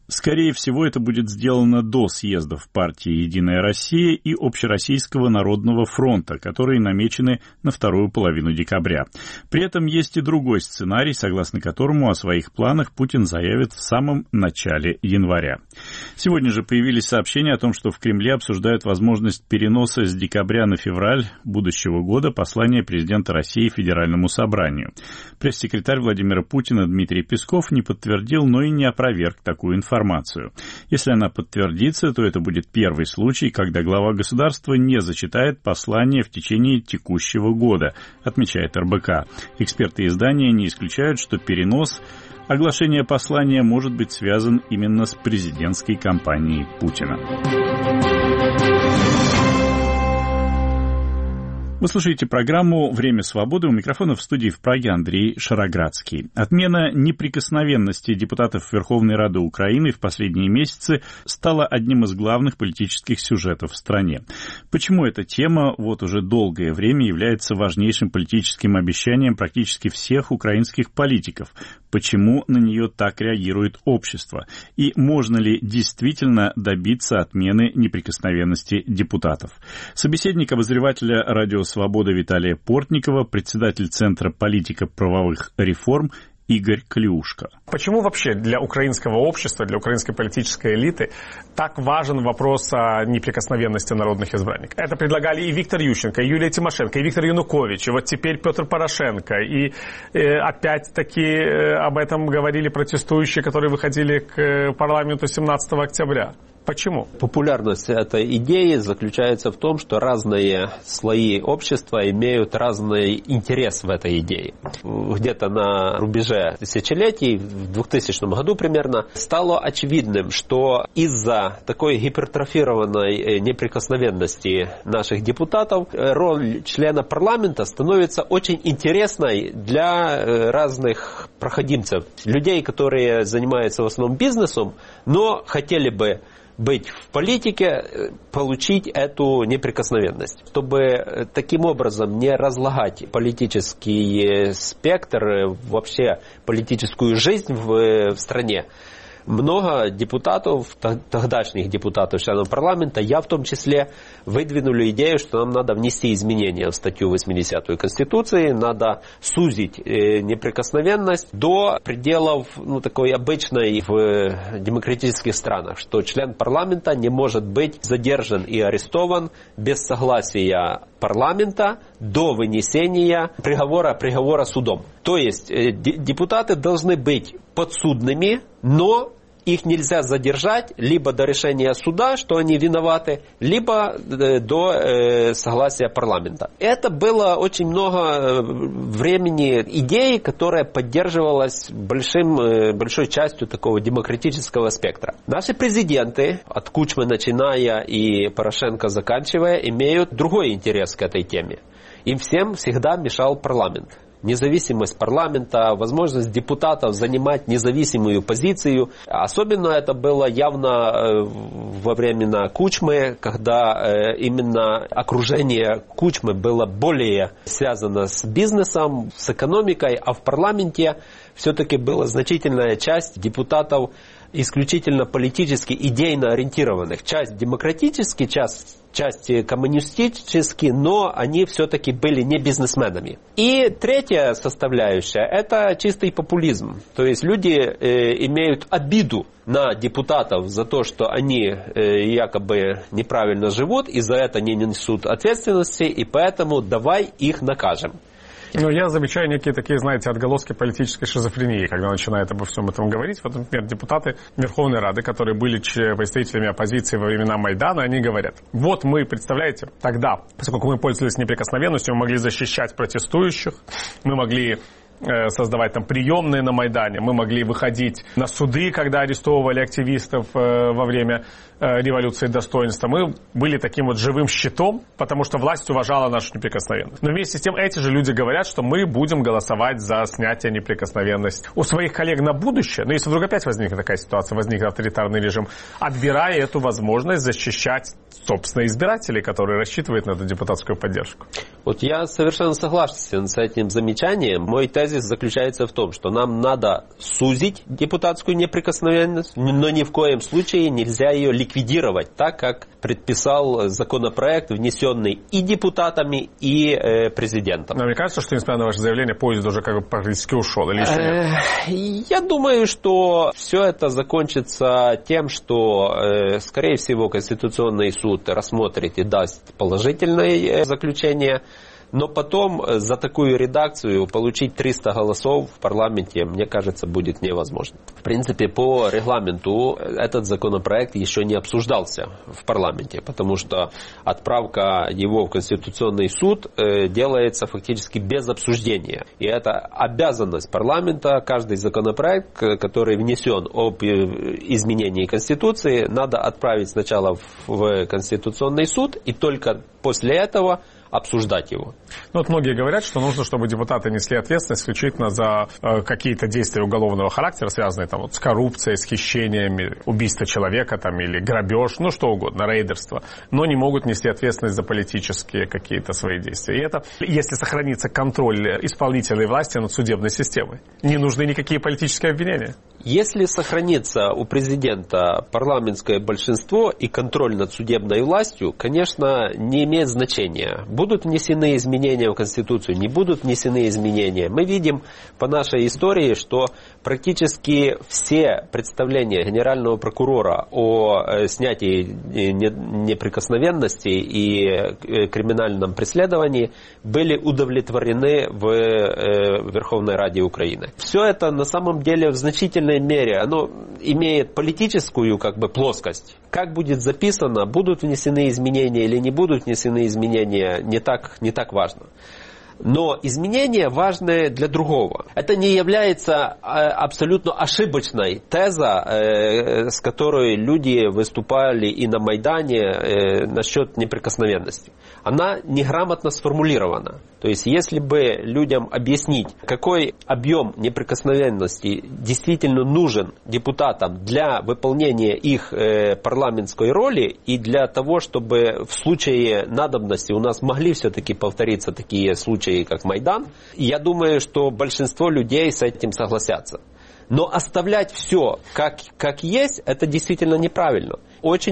A: Скорее всего, это будет сделано до съездов партии «Единая Россия» и Общероссийского народного фронта, которые намечены на вторую половину декабря. При этом есть и другой сценарий, согласно которому о своих планах Путин заявит в самом начале января. Сегодня же появились сообщения о том, что в Кремле обсуждают возможность переноса с декабря на февраль будущего года послания президента России Федеральному собранию. Пресс-секретарь Владимира Путина Дмитрий Песков не подтвердил, но и не опроверг такую информацию. Если она подтвердится, то это будет первый случай, когда глава государства не зачитает послание в течение текущего года, отмечает РБК. Эксперты издания не исключают, что перенос оглашения послания может быть связан именно с президентской кампанией Путина. Вы слушаете программу «Время свободы». У микрофона в студии в Праге Андрей Шароградский. Отмена неприкосновенности депутатов Верховной Рады Украины в последние месяцы стала одним из главных политических сюжетов в стране. Почему эта тема вот уже долгое время является важнейшим политическим обещанием практически всех украинских политиков? Почему на нее так реагирует общество? И можно ли действительно добиться отмены неприкосновенности депутатов? Собеседник обозревателя «Радио Свобода» Виталия Портникова, председатель Центра политико-правовых реформ Игорь Клюшко.
E: Почему вообще для украинского общества, для украинской политической элиты так важен вопрос о неприкосновенности народных избранников? Это предлагали и Виктор Ющенко, и Юлия Тимошенко, и Виктор Янукович, и вот теперь Петр Порошенко. И опять-таки об этом говорили протестующие, которые выходили к парламенту 17 октября. Почему?
F: Популярность этой идеи заключается в том, что разные слои общества имеют разный интерес в этой идее. Где-то на рубеже тысячелетий, в 2000 году примерно, стало очевидным, что из-за такой гипертрофированной неприкосновенности наших депутатов роль члена парламента становится очень интересной для разных проходимцев. Людей, которые занимаются в основном бизнесом, но хотели бы быть в политике, получить эту неприкосновенность. Чтобы таким образом не разлагать политический спектр, вообще политическую жизнь в стране, много депутатов, тогдашних депутатов, членов парламента, я в том числе, выдвинули идею, что нам надо внести изменения в статью 80 Конституции, надо сузить неприкосновенность до пределов такой обычной в демократических странах, что член парламента не может быть задержан и арестован без согласия парламента до вынесения приговора судом. То есть депутаты должны быть подсудными, но их нельзя задержать либо до решения суда, что они виноваты, либо до согласия парламента. Это было очень много времени идеи, которая поддерживалась большой частью такого демократического спектра. Наши президенты, от Кучмы начиная и Порошенко заканчивая, имеют другой интерес к этой теме. Им всем всегда мешал парламент. Независимость парламента, возможность депутатов занимать независимую позицию. Особенно это было явно во времена Кучмы, когда именно окружение Кучмы было более связано с бизнесом, с экономикой, а в парламенте все-таки была значительная часть депутатов исключительно политически, идейно ориентированных. Часть демократически, часть коммунистически, но они все-таки были не бизнесменами. И третья составляющая – это чистый популизм. То есть люди имеют обиду на депутатов за то, что они якобы неправильно живут, и за это не несут ответственности, и поэтому давай их накажем.
E: Ну, я замечаю некие такие, знаете, отголоски политической шизофрении, когда начинают обо всем этом говорить. Вот, например, депутаты Верховной Рады, которые были представителями оппозиции во времена Майдана, они говорят: вот мы, представляете, тогда, поскольку мы пользовались неприкосновенностью, мы могли защищать протестующих, мы могли создавать там приемные на Майдане, мы могли выходить на суды, когда арестовывали активистов во время революции достоинства. Мы были таким вот живым щитом, потому что власть уважала нашу неприкосновенность. Но вместе с тем эти же люди говорят, что мы будем голосовать за снятие неприкосновенности у своих коллег на будущее. Но если вдруг опять возникнет такая ситуация, возникнет авторитарный режим, отбирая эту возможность защищать, собственно, избирателей, которые рассчитывают на эту депутатскую поддержку.
F: Вот я совершенно согласен с этим замечанием. Мой тезис тезис заключается в том, что нам надо сузить депутатскую неприкосновенность, но ни в коем случае нельзя ее ликвидировать, так как предписал законопроект, внесенный и депутатами, и президентом.
E: Но мне кажется, что, несмотря на ваше заявление, поезд уже как бы практически ушел. Или еще нет?
F: Я думаю, что все это закончится тем, что, скорее всего, Конституционный суд рассмотрит и даст положительное заключение. Но потом за такую редакцию получить 300 голосов в парламенте, мне кажется, будет невозможно. В принципе, по регламенту этот законопроект еще не обсуждался в парламенте, потому что отправка его в Конституционный суд делается фактически без обсуждения. И это обязанность парламента. Каждый законопроект, который внесен об изменении Конституции, надо отправить сначала в Конституционный суд, и только после этого обсуждать его.
E: Ну, вот многие говорят, что нужно, чтобы депутаты несли ответственность исключительно за какие-то действия уголовного характера, связанные там, вот, с коррупцией, с хищениями, убийство человека там, или грабеж, ну что угодно, рейдерство, но не могут нести ответственность за политические какие-то свои действия. И это, если сохранится контроль исполнительной власти над судебной системой, не нужны никакие политические обвинения.
F: Если сохранится у президента парламентское большинство и контроль над судебной властью, конечно, не имеет значения. Будут внесены изменения в Конституцию, не будут внесены изменения. Мы видим по нашей истории, что практически все представления генерального прокурора о снятии неприкосновенности и криминальном преследовании были удовлетворены в Верховной Раде Украины. Все это на самом деле в значительной мере оно имеет политическую плоскость. Как будет записано, будут внесены изменения или не будут внесены изменения, не так важно. Но изменения важны для другого. Это не является абсолютно ошибочной теза, с которой люди выступали и на Майдане насчет неприкосновенности. Она неграмотно сформулирована. То есть, если бы людям объяснить, какой объем неприкосновенности действительно нужен депутатам для выполнения их парламентской роли и для того, чтобы в случае надобности у нас могли все-таки повториться такие случаи, как Майдан, я думаю, что большинство людей с этим согласятся. Но оставлять все как есть, это действительно неправильно. Очень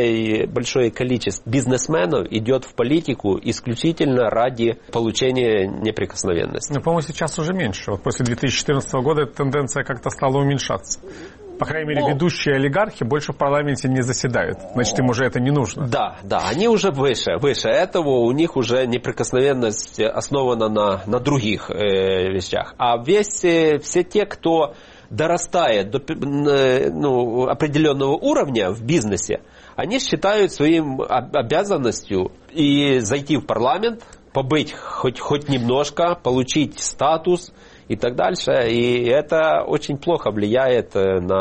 F: большое количество бизнесменов идет в политику исключительно ради получения неприкосновенности.
E: Ну, по-моему, сейчас уже меньше. Вот после 2014 года эта тенденция как-то стала уменьшаться. По крайней мере, ведущие олигархи больше в парламенте не заседают. Значит, им уже это не нужно.
F: Да, они уже выше этого, у них уже неприкосновенность основана на других вещах. А все те, кто дорастает до определенного уровня в бизнесе, они считают своим обязанностью и зайти в парламент, побыть хоть немножко, получить статус и так дальше. И это очень плохо влияет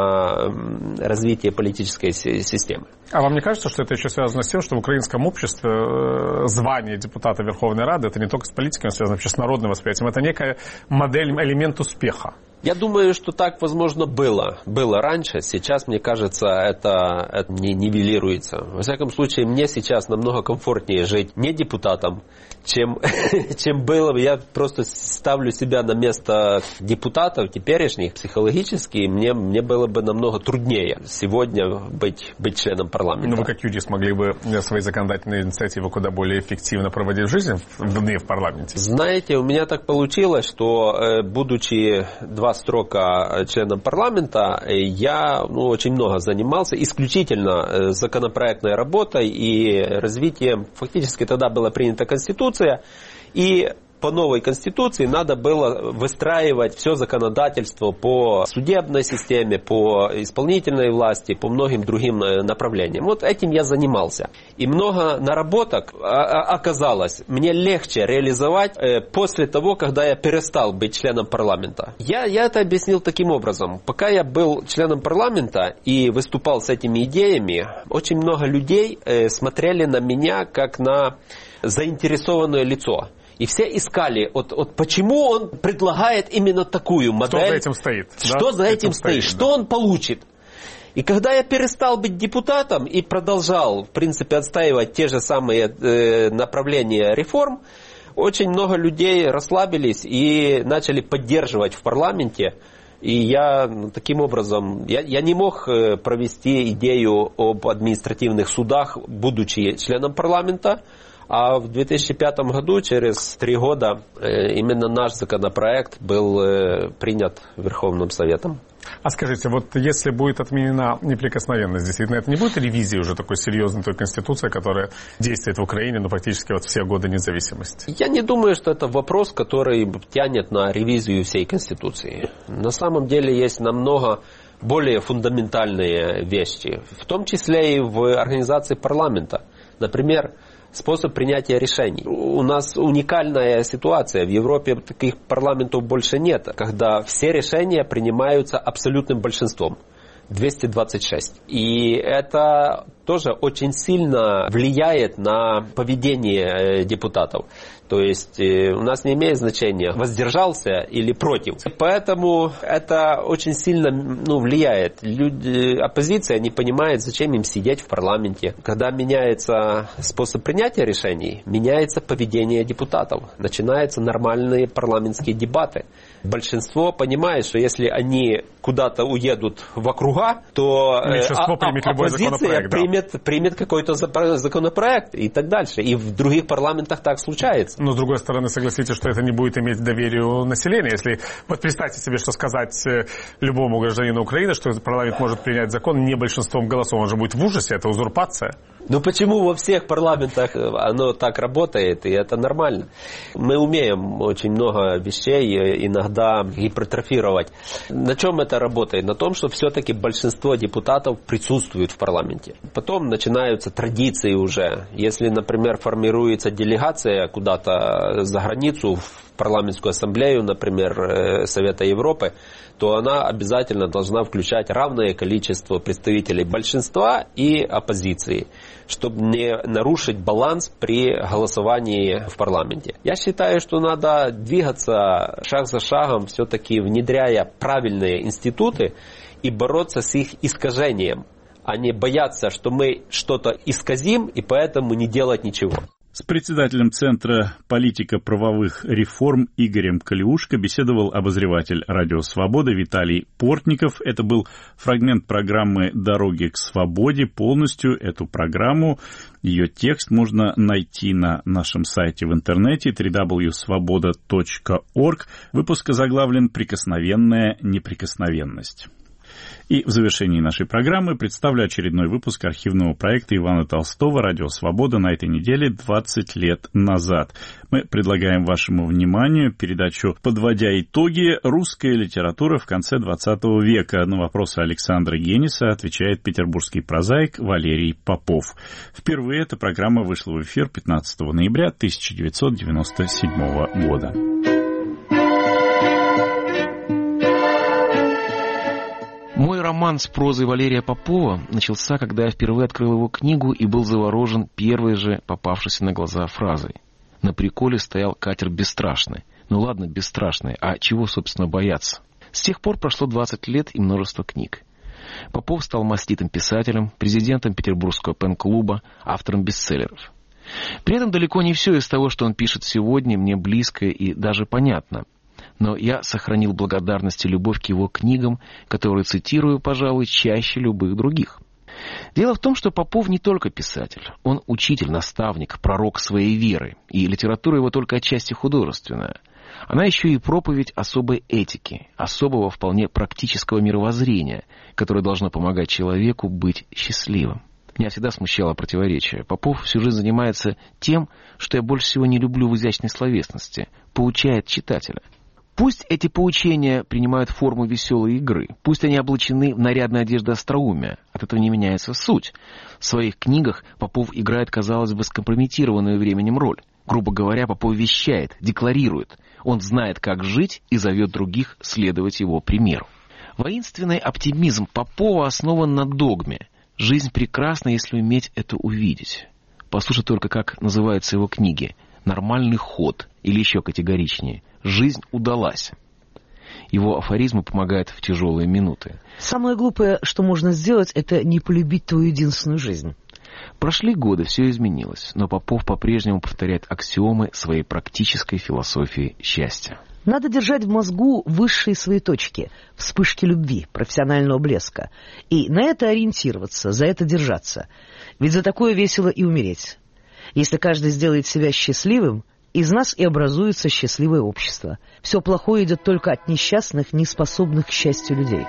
F: на развитие политической системы.
E: А вам не кажется, что это еще связано с тем, что в украинском обществе звание депутата Верховной Рады, это не только с политикой связано, вообще с народным восприятием, это некая модель, элемент успеха?
F: Я думаю, что так, возможно, было раньше. Сейчас, мне кажется, это не нивелируется. Во всяком случае, мне сейчас намного комфортнее жить не депутатом, чем было. Я просто ставлю себя на место депутатов теперешних. Психологически мне было бы намного труднее сегодня быть членом парламента.
E: Но вы как юрист могли бы свои законодательные инициативы куда более эффективно проводить в жизни, в парламенте?
F: Знаете, у меня так получилось, что, будучи 2 срока членом парламента, я очень много занимался исключительно законопроектной работой и развитием. Фактически тогда была принята Конституция, и по новой Конституции надо было выстраивать все законодательство по судебной системе, по исполнительной власти, по многим другим направлениям. Вот этим я занимался. И много наработок оказалось мне легче реализовать после того, когда я перестал быть членом парламента. Я это объяснил таким образом. Пока я был членом парламента и выступал с этими идеями, очень много людей смотрели на меня как на заинтересованное лицо. И все искали, почему он предлагает именно такую модель.
E: Что за этим стоит?
F: Что за этим стоит? Что он получит? И когда я перестал быть депутатом и продолжал, в принципе, отстаивать те же самые направления реформ, Очень много людей расслабились и начали поддерживать в парламенте. И я таким образом, я не мог провести идею об административных судах, будучи членом парламента. А в 2005 году, через 3 года, именно наш законопроект был принят Верховным Советом.
E: А скажите, вот если будет отменена неприкосновенность, действительно, это не будет ревизии уже такой серьезной той Конституции, которая действует в Украине, но практически вот все годы независимости?
F: Я не думаю, что это вопрос, который тянет на ревизию всей Конституции. На самом деле есть намного более фундаментальные вещи, в том числе и в организации парламента. Например, способ принятия решений. У нас уникальная ситуация. В Европе таких парламентов больше нет, когда все решения принимаются абсолютным большинством. 226. И это тоже очень сильно влияет на поведение депутатов. То есть у нас не имеет значения, воздержался или против. Поэтому это очень сильно влияет. Люди, оппозиция не понимает, зачем им сидеть в парламенте. Когда меняется способ принятия решений, меняется поведение депутатов. Начинаются нормальные парламентские дебаты. Большинство понимает, что если они куда-то уедут в округа, то оппозиция примет какой-то законопроект и так дальше. И в других парламентах так случается.
E: Но, с другой стороны, согласитесь, что это не будет иметь доверия населения. Если, вот представьте себе, что сказать любому гражданину Украины, что парламент может принять закон не большинством голосов, он же будет в ужасе, это узурпация.
F: Ну почему во всех парламентах оно так работает, и это нормально? Мы умеем очень много вещей иногда гипертрофировать. На чем это работает? На том, что все-таки большинство депутатов присутствует в парламенте. Потом начинаются традиции уже. Если, например, формируется делегация куда-то за границу, в парламентскую ассамблею, например, Совета Европы, то она обязательно должна включать равное количество представителей большинства и оппозиции, чтобы не нарушить баланс при голосовании в парламенте. Я считаю, что надо двигаться шаг за шагом, все-таки внедряя правильные институты и бороться с их искажением, а не бояться, что мы что-то исказим и поэтому не делать ничего.
A: С председателем Центра политико-правовых реформ Игорем Калиушко беседовал обозреватель «Радио Свобода» Виталий Портников. Это был фрагмент программы «Дороги к свободе». Полностью эту программу, ее текст можно найти на нашем сайте в интернете www.svoboda.org. Выпуск озаглавлен «Прикосновенная неприкосновенность». И в завершении нашей программы представлю очередной выпуск архивного проекта Ивана Толстого «Радио Свобода» на этой неделе 20 лет назад. Мы предлагаем вашему вниманию передачу «Подводя итоги. Русская литература в конце 20 века». На вопросы Александра Гениса отвечает петербургский прозаик Валерий Попов. Впервые эта программа вышла в эфир 15 ноября 1997 года.
G: Мой роман с прозой Валерия Попова начался, когда я впервые открыл его книгу и был заворожен первой же попавшейся на глаза фразой. На приколе стоял катер бесстрашный. Ну ладно, бесстрашный, а чего, собственно, бояться? С тех пор прошло 20 лет и множество книг. Попов стал маститым писателем, президентом Петербургского пен-клуба, автором бестселлеров. При этом далеко не все из того, что он пишет сегодня, мне близко и даже понятно. Но я сохранил благодарность и любовь к его книгам, которые цитирую, пожалуй, чаще любых других. Дело в том, что Попов не только писатель. Он учитель, наставник, пророк своей веры. И литература его только отчасти художественная. Она еще и проповедь особой этики, особого вполне практического мировоззрения, которое должно помогать человеку быть счастливым. Меня всегда смущало противоречие. Попов всю жизнь занимается тем, что я больше всего не люблю в изящной словесности. Поучает читателя. Пусть эти поучения принимают форму веселой игры, пусть они облачены в нарядные одежды остроумия, от этого не меняется суть. В своих книгах Попов играет, казалось бы, скомпрометированную временем роль. Грубо говоря, Попов вещает, декларирует. Он знает, как жить и зовет других следовать его примеру. Воинственный оптимизм Попова основан на догме. Жизнь прекрасна, если уметь это увидеть. Послушай только, как называются его книги. «Нормальный ход» или еще категоричнее. «Жизнь удалась». Его афоризмы помогают в тяжелые минуты.
H: Самое глупое, что можно сделать, это не полюбить твою единственную жизнь.
G: Прошли годы, все изменилось, но Попов по-прежнему повторяет аксиомы своей практической философии счастья.
H: Надо держать в мозгу высшие свои точки, вспышки любви, профессионального блеска. И на это ориентироваться, за это держаться. Ведь за такое весело и умереть. Если каждый сделает себя счастливым, из нас и образуется счастливое общество. Все плохое идет только от несчастных, неспособных к счастью людей.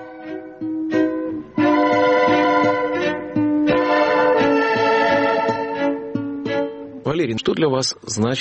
G: Валерий, что для вас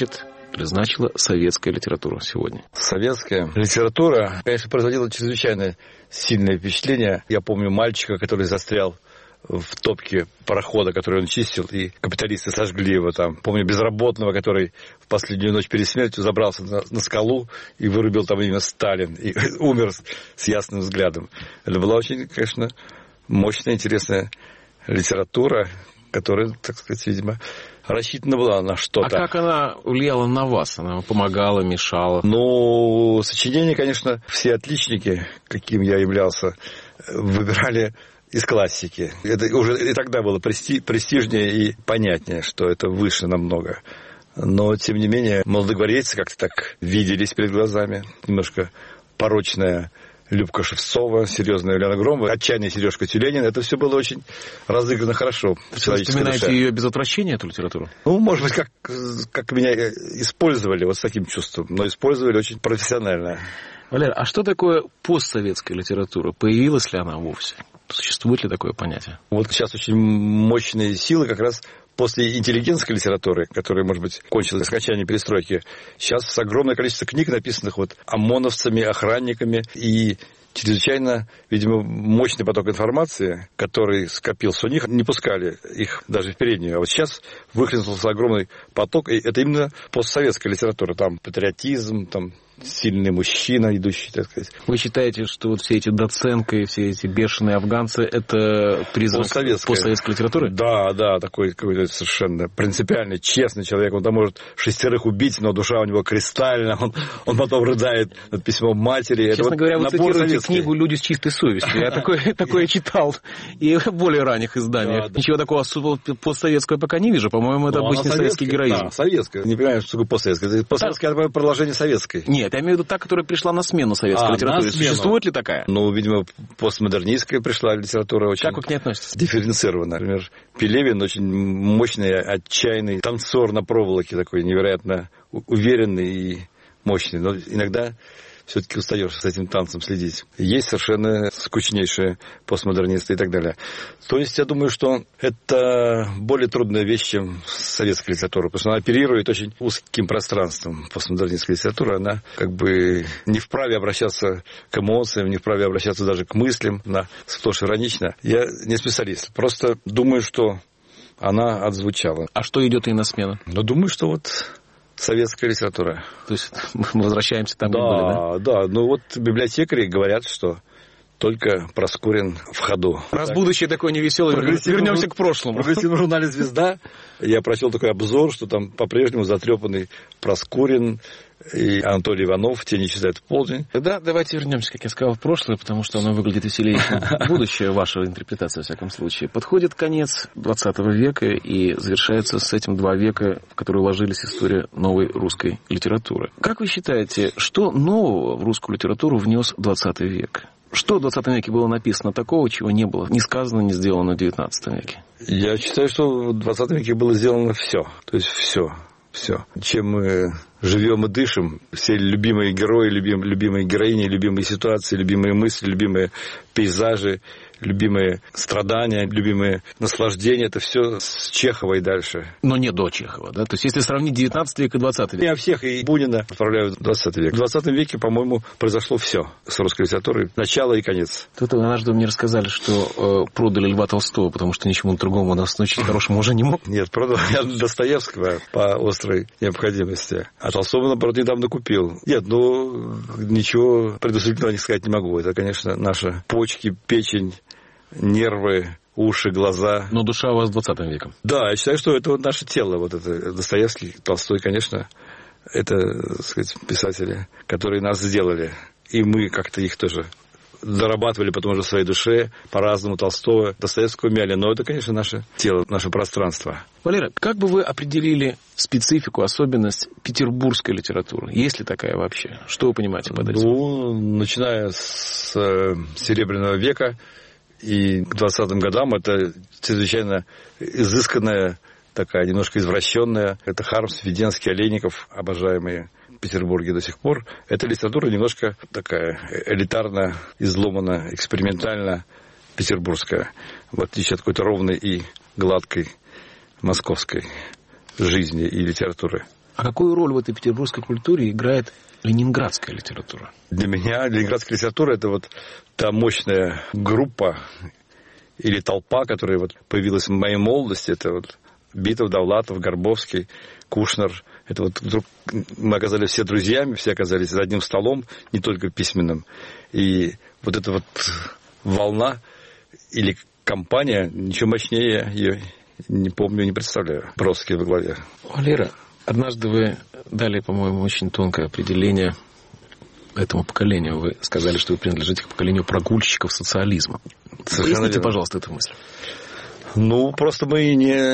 G: значила советская литература сегодня?
I: Советская литература, конечно, производила чрезвычайно сильное впечатление. Я помню мальчика, который застрял в топке парохода, который он чистил, и капиталисты сожгли его там. Помню безработного, который в последнюю ночь перед смертью забрался на скалу и вырубил там имя Сталин, и умер с ясным взглядом. Это была очень, конечно, мощная, интересная литература, которая, так сказать, видимо, рассчитана была на что-то.
G: А как она влияла на вас? Она помогала, мешала?
I: Ну, сочинения, конечно, все отличники, каким я являлся, выбирали из классики. Это уже и тогда было престижнее и понятнее, что это выше намного. Но, тем не менее, молодогвардейцы как-то так виделись перед глазами. Немножко порочная Любка Шевцова, серьезная Юлиана Громова, отчаянная Сережка Тюленин. Это все было очень разыграно хорошо.
G: Вы вспоминаете ее без отвращения, эту литературу?
I: Ну, может быть, как меня использовали вот с таким чувством, но использовали очень профессионально.
G: Валерий, а что такое постсоветская литература? Появилась ли она вовсе? Существует ли такое понятие?
I: Вот сейчас очень мощные силы как раз после интеллигентской литературы, которая, может быть, кончилась с окончанием перестройки. Сейчас огромное количество книг, написанных вот ОМОНовцами, охранниками, и чрезвычайно, видимо, мощный поток информации, который скопился у них, не пускали их даже в переднюю. А вот сейчас выхлестнулся огромный поток, и это именно постсоветская литература. Там патриотизм, там сильный мужчина, идущий, так сказать.
G: Вы считаете, что вот все эти Доценко и все эти бешеные афганцы — это признак постсоветской литературы?
I: Да, такой какой-то совершенно принципиальный, честный человек. Он там может 6 убить, но душа у него кристальная. Он потом рыдает над письмом матери.
G: Честно говоря, вы цитируете книгу «Люди с чистой совестью». Я такое читал и в более ранних изданиях. Ничего такого особого постсоветского пока не вижу. По-моему, это обычный советский героизм.
I: Да, советская. Не понимаю, что такое постсоветская. Постсоветская — это продолжение советской.
G: Нет, я имею в виду та, которая пришла на смену советской литературе. Существует ли такая?
I: Ну, видимо, постмодернистская пришла литература очень...
G: Как вы к ней относитесь?
I: Дифференцированно. Например, Пелевин очень мощный, отчаянный танцор на проволоке, такой невероятно уверенный и мощный. Но иногда все-таки устаешь с этим танцем следить. Есть совершенно скучнейшие постмодернисты и так далее. То есть я думаю, что это более трудная вещь, чем советская литература, потому что она оперирует очень узким пространством. Постмодернистская литература, она как бы не вправе обращаться к эмоциям, не вправе обращаться даже к мыслям, она сплошь иронична. Я не специалист, просто думаю, что она отзвучала.
G: А что идет ей на смену?
I: Ну, думаю, что вот советская литература.
G: То есть мы возвращаемся там, где были, да?
I: Да. Ну вот библиотекари говорят, что только Проскурин в ходу.
G: Раз будущее такое невеселое, вернемся к прошлому.
I: В прогрессивном журнале «Звезда» я прочел такой обзор, что там по-прежнему затрепанный Проскурин и Анатолий Иванов «Те не читают в полдень».
G: Да, давайте вернемся, как я сказал, в прошлое, потому что оно выглядит веселее, чем будущее, ваша интерпретация, во всяком случае. Подходит конец 20 века и завершается с этим 2 века, в которые уложились история новой русской литературы. Как вы считаете, что нового в русскую литературу внес 20 век? Что в 20 веке было написано такого, чего не было ни сказано, ни сделано в 19 веке?
I: Я считаю, что в 20 веке было сделано все. То есть все. Чем мы живем и дышим, все любимые герои, любимые героини, любимые ситуации, любимые мысли, любимые пейзажи, любимые страдания, любимые наслаждения, это все с Чехова и дальше.
G: Но не до Чехова, да? То есть, если сравнить 19 век и 20 век.
I: Я всех и Бунина отправляю в 20 век. В 20 веке, по-моему, произошло все с русской литературой. Начало и конец.
G: Тут однажды мне рассказали, что продали Льва Толстого, потому что ничему другому нас научить хорошему уже не мог.
I: Нет, продал я Достоевского по острой необходимости. А Толстого, наоборот, недавно купил. Нет, ничего предусмотрительного не сказать не могу. Это, конечно, наши почки, печень, нервы, уши, глаза.
G: Но душа у вас 20 веком.
I: Да, я считаю, что это вот наше тело. Вот это Достоевский, Толстой, конечно, это, так сказать, писатели, которые нас сделали. И мы как-то их тоже зарабатывали потом уже в своей душе, по-разному, Толстого, Достоевского мяли. Но это, конечно, наше тело, наше пространство.
G: Валера, как бы вы определили специфику, особенность петербургской литературы? Есть ли такая вообще? Что вы понимаете под этим?
I: Ну, начиная с Серебряного века и к 20-м годам, это чрезвычайно изысканная, такая немножко извращенная. Это Хармс, Введенский, Олейников, обожаемые в Петербурге до сих пор. Эта литература немножко такая элитарно, изломанно, экспериментально петербургская, в отличие от какой-то ровной и гладкой московской жизни и литературы.
G: А какую роль в этой петербургской культуре играет ленинградская литература?
I: Для меня ленинградская литература – это вот та мощная группа или толпа, которая вот появилась в моей молодости. Это вот Битов, Довлатов, Горбовский, Кушнер. Это вот вдруг мы оказались все друзьями, все оказались за одним столом, не только письменным. И вот эта вот волна или компания, ничего мощнее я ее не помню, не представляю. Бродский во главе.
G: Валера, однажды вы дали, по-моему, очень тонкое определение этому поколению. Вы сказали, что вы принадлежите к поколению прогульщиков социализма. Поясните, пожалуйста, эту мысль.
I: Ну, просто мы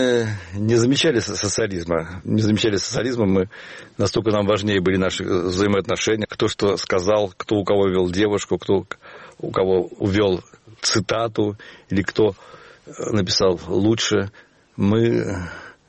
I: не замечали социализма. Не замечали социализма. Мы, настолько нам важнее были наши взаимоотношения. Кто что сказал, кто у кого вел девушку, кто у кого увел цитату, или кто написал лучше. Мы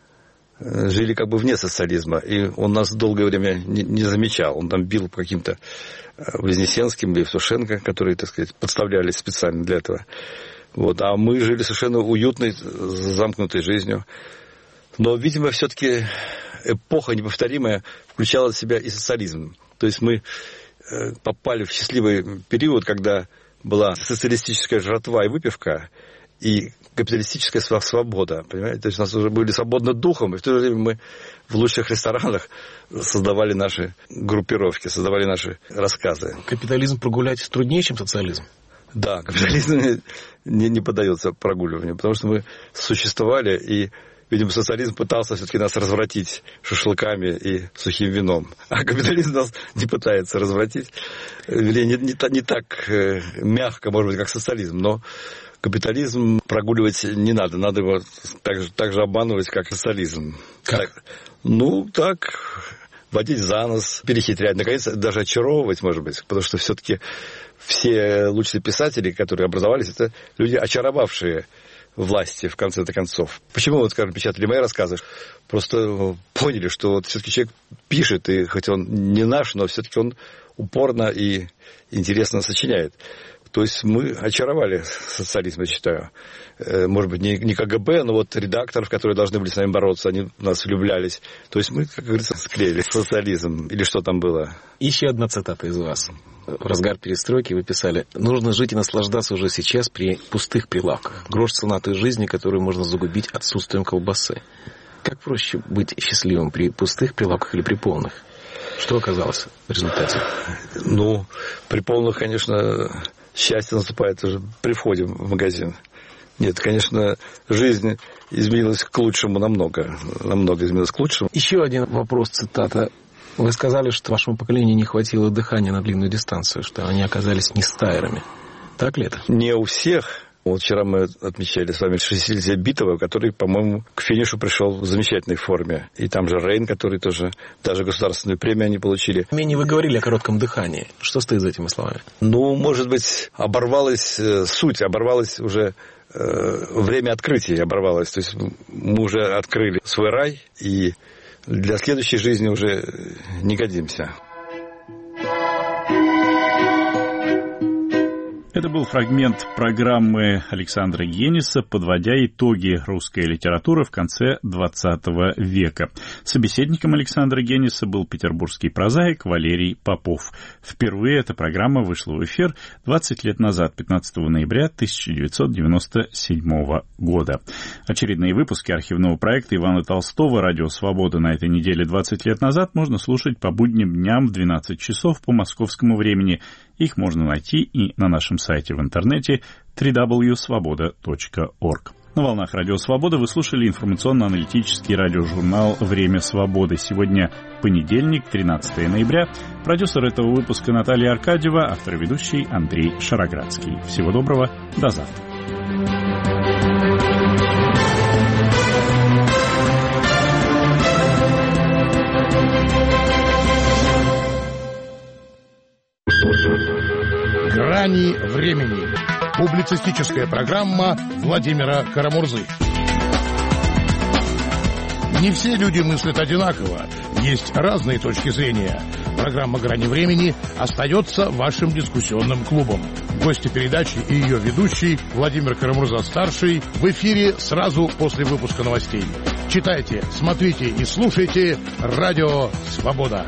I: жили как бы вне социализма. И он нас долгое время не замечал. Он там бил по каким-то Вознесенским или Евтушенко, которые, так сказать, подставлялись специально для этого. Вот. А мы жили совершенно уютной, замкнутой жизнью. Но, видимо, все-таки эпоха неповторимая включала в себя и социализм. То есть мы попали в счастливый период, когда была социалистическая жратва и выпивка, и капиталистическая свобода. Понимаете? То есть у нас уже были свободны духом, и в то же время мы в лучших ресторанах создавали наши группировки, создавали наши рассказы.
G: Капитализм прогулять труднее, чем социализм?
I: Да, капитализм не поддается прогуливанию, потому что мы существовали, и, видимо, социализм пытался все-таки нас развратить шашлыками и сухим вином. А капитализм нас не пытается развратить. Вернее, не так мягко, может быть, как социализм, но капитализм прогуливать не надо. Надо его так же обманывать, как социализм.
G: Как?
I: Так, водить за нос, перехитрять, наконец, даже очаровывать, может быть, потому что все-таки все лучшие писатели, которые образовались, это люди, очаровавшие власти, в конце-то концов. Почему, вот, скажем, печатали мои рассказы? Просто поняли, что вот все-таки человек пишет, и хоть он не наш, но все-таки он упорно и интересно сочиняет. То есть мы очаровали социализм, я считаю. Может быть, не КГБ, но вот редакторов, которые должны были с нами бороться, они в нас влюблялись. То есть мы, как говорится, склеили социализм. Или что там было?
G: Еще одна цитата из вас. В разгар перестройки вы писали: «Нужно жить и наслаждаться уже сейчас при пустых прилавках. Грош цена той жизни, которую можно загубить отсутствием колбасы». Как проще быть счастливым, при пустых прилавках или при полных? Что оказалось в результате?
I: Ну, при полных, конечно, счастье наступает уже при входе в магазин. Нет, конечно, жизнь изменилась к лучшему намного изменилась к лучшему.
G: Еще один вопрос, цитата. Вы сказали, что вашему поколению не хватило дыхания на длинную дистанцию, что они оказались не стайерами. Так ли это?
I: Не у всех. Вот вчера мы отмечали с вами 60-летие Битова, который, по-моему, к финишу пришел в замечательной форме. И там же Рейн, который тоже, даже государственную премию они получили.
G: Менее вы говорили о коротком дыхании. Что стоит за этими словами?
I: Ну, может быть, оборвалась суть, оборвалось уже время открытия оборвалось. То есть мы уже открыли свой рай, и для следующей жизни уже не годимся.
A: Это был фрагмент программы Александра Генниса, подводя итоги русской литературы в конце XX века. Собеседником Александра Генниса был петербургский прозаик Валерий Попов. Впервые эта программа вышла в эфир 20 лет назад, 15 ноября 1997 года. Очередные выпуски архивного проекта Ивана Толстого «Радио Свобода» на этой неделе 20 лет назад можно слушать по будним дням в 12 часов по московскому времени. Их можно найти и на нашем сайте в интернете www.svoboda.org. На волнах Радио Свобода вы слушали информационно-аналитический радиожурнал «Время свободы». Сегодня понедельник, 13 ноября. Продюсер этого выпуска Наталья Аркадьева, автор и ведущий Андрей Шароградский. Всего доброго, до завтра.
J: «Грани времени». Публицистическая программа Владимира Карамурзы. Не все люди мыслят одинаково. Есть разные точки зрения. Программа «Грани времени» остается вашим дискуссионным клубом. Гости передачи и ее ведущий Владимир Карамурза-старший в эфире сразу после выпуска новостей. Читайте, смотрите и слушайте «Радио Свобода».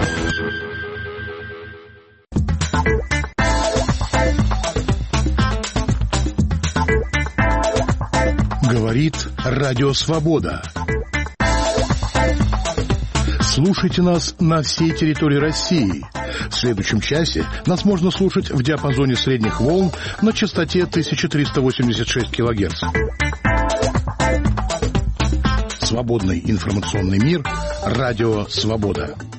J: Говорит Радио Свобода. Слушайте нас на всей территории России. В следующем часе нас можно слушать в диапазоне средних волн на частоте 1386 кГц. Свободный информационный мир. Радио Свобода.